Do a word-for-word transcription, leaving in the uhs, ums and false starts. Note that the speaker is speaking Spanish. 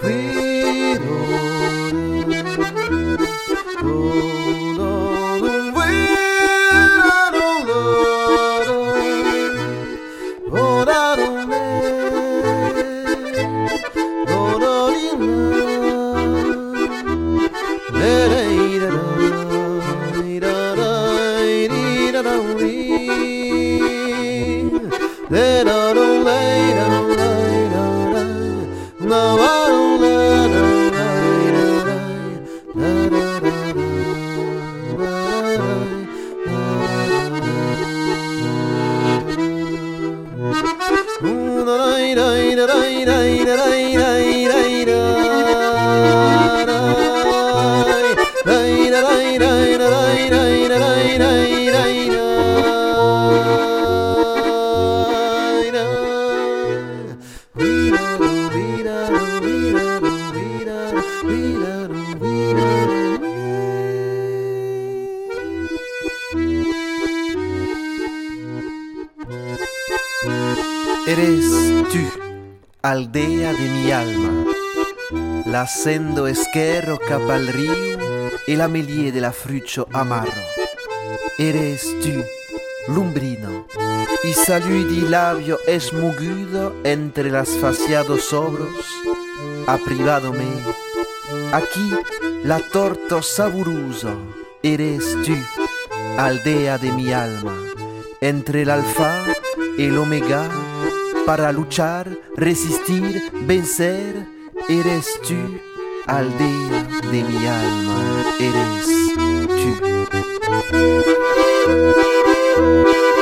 Eres tú, aldea de mi alma, l'accendo esquerro capa al río e la melie de la fruccio amarro. Eres tú, lumbrino, y salud di labio esmugudo entre las faciados obros, ha privadome. Aquí la torto saburoso, eres tú, aldea de mi alma, entre el alfa y el omega, para luchar, resistir, vencer, eres tú, aldea de mi alma, eres tú.